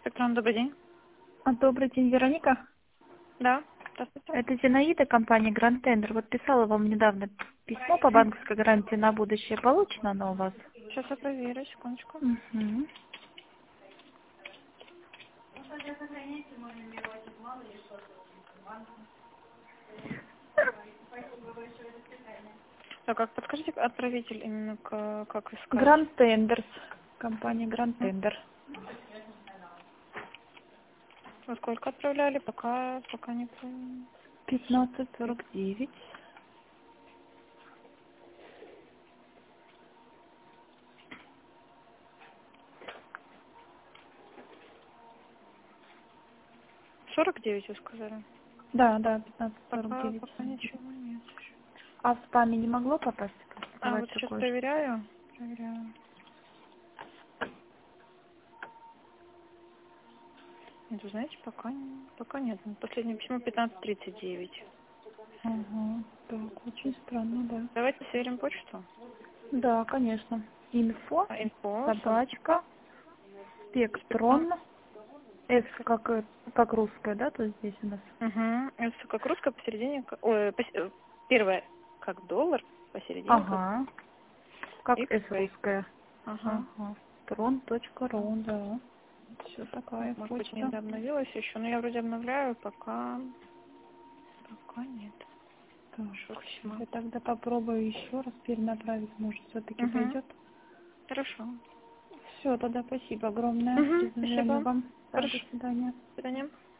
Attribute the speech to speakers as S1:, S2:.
S1: Спектрон, добрый день.
S2: Добрый день, Вероника.
S1: Да, здравствуйте.
S2: Это Зинаида, компания Grand Tender. Вот писала вам недавно письмо по банковской гарантии на будущее. Получено оно у вас?
S1: Сейчас я проверю, секундочку.
S2: Угу.
S1: Так, как подскажите, отправитель именно как искать?
S2: Grand Tenders. Компания Grand Tender.
S1: Вы сколько отправляли? Пока не помню.
S2: 1549.
S1: Сорок девять вы сказали?
S2: Да,
S1: Пока
S2: 1549.
S1: ничего нет еще.
S2: А в спаме не могло попасть? Бывает
S1: Вот сейчас
S2: такое.
S1: проверяю. Нет, вы знаете, пока нет. Последнее письмо 15:39.
S2: Ага. Так, очень странно, да.
S1: Давайте сверим почту.
S2: Да, конечно. Инфо,
S1: Инфо,
S2: собачка,
S1: Спектрон.
S2: спектрон. С как русская, да, то есть здесь у нас.
S1: Угу. Это как русская посередине. Первое как доллар, посередине как
S2: Ага. Как С
S1: X-Ray.
S2: русская.
S1: Ага.
S2: Ага. Трон.ру, да. Все такая
S1: Может быть, не
S2: почта.
S1: обновилась еще, но я вроде обновляю, пока нет.
S2: Так,
S1: Что
S2: сейчас
S1: письма.
S2: я тогда попробую еще раз перенаправить, может, все-таки
S1: Угу.
S2: придет.
S1: Хорошо.
S2: Все, тогда спасибо огромное.
S1: Угу.
S2: Перезвоню
S1: Спасибо.
S2: вам. Да, до
S1: Хорошо.
S2: свидания.
S1: До свидания.